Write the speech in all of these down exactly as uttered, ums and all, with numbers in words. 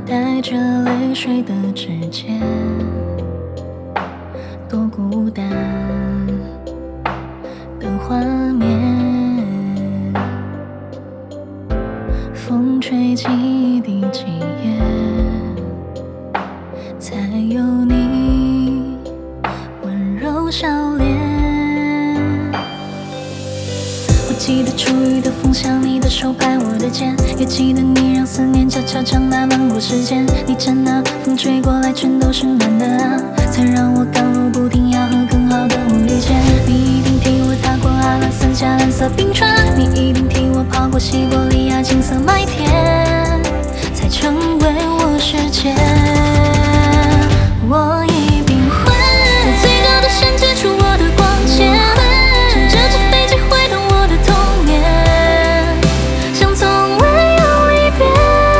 带着泪水的指尖，多孤单的画面，风吹起一滴记忆，才有你温柔笑脸。我记得初遇的风向你的手拍我的肩，也记得你让思念悄悄长大漫过时间。你站啊，风吹过来全都是暖的啊，才让我赶路不停要和更好的我遇见。你一定替我踏过阿拉斯加蓝色冰川，你一定替我跑过西伯利亚金色麦田，才成为我世界。我一定会在最高的山接触我的光线，乘着纸飞机回到我的童年，像从未有离别。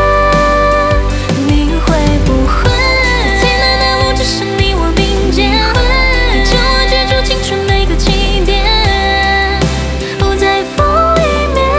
你会不会在最难的路只剩你我并肩，陪着我追逐青春每个起点，不在风里面。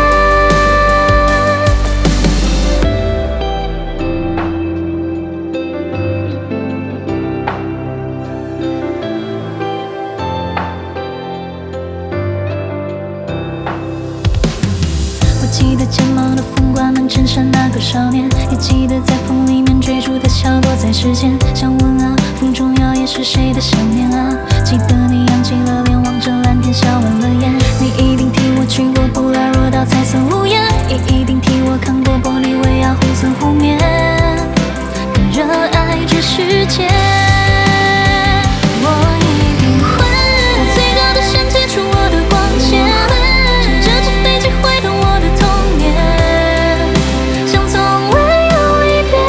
我记得肩膀的风挂满衬衫那个少年，也记得在风里面追逐的小躲在视线。想问啊，风中摇曳是谁的想念啊？记得你扬起了脸，望着蓝天笑弯了眼。你一定替我去过布拉若岛彩色屋檐，也一定替我看过玻利维亚红色湖面，更热爱这世界。我一定会在最高的山接触我的光线，乘着纸飞机回到我的童年，像从未有离别。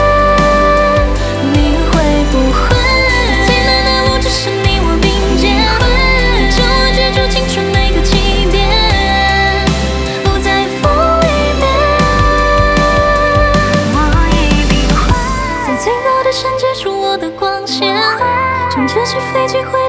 你会不会在最难的路只剩你我并肩，陪着我追逐青春每个起点，不在风里面。我一定会在最高的山接触我的光线，乘着纸飞机回